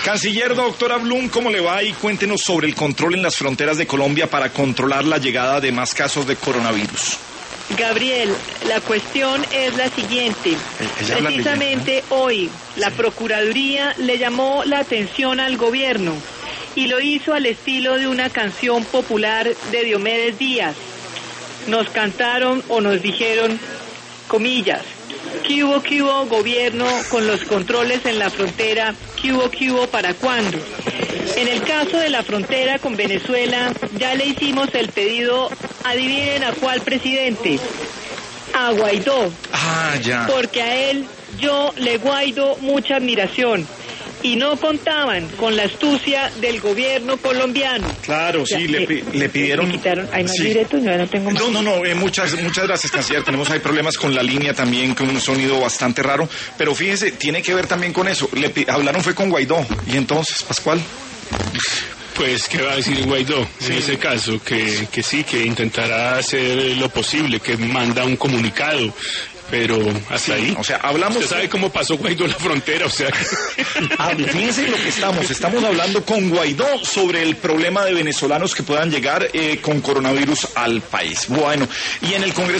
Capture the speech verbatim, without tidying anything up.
Canciller, doctora Blum, ¿cómo le va? Y cuéntenos sobre el control en las fronteras de Colombia para controlar la llegada de más casos de coronavirus. Gabriel, la cuestión es la siguiente. Ella Precisamente hoy la Procuraduría le llamó la atención al gobierno y lo hizo al estilo de una canción popular de Diomedes Díaz. Nos cantaron o nos dijeron, comillas, ¿qué hubo, qué hubo, gobierno, con los controles en la frontera? ¿Qué hubo, qué hubo, para cuándo? En el caso de la frontera con Venezuela, ya le hicimos el pedido, adivinen a cuál presidente, a Guaidó. Ah, ya. Porque a él yo le guaido mucha admiración. Y no contaban con la astucia del gobierno colombiano. Claro, sí, ya, le, eh, le pidieron... Me quitaron, hay más sí. directos, yo no tengo más. No, no, no, eh, muchas, muchas gracias, canciller. Tenemos ahí problemas con la línea también, con un sonido bastante raro. Pero fíjese, tiene que ver también con eso. Le hablaron fue con Guaidó. ¿Y entonces, Pascual? Pues, ¿qué va a decir Guaidó sí. en ese caso? Que, que sí, que intentará hacer lo posible, que manda un comunicado. Pero hasta sí, ahí. O sea, hablamos. ¿Usted sabe cómo pasó Guaidó en la frontera? O sea. Ah, fíjense en lo que estamos. Estamos hablando con Guaidó sobre el problema de venezolanos que puedan llegar eh, con coronavirus al país. Bueno, y en el Congreso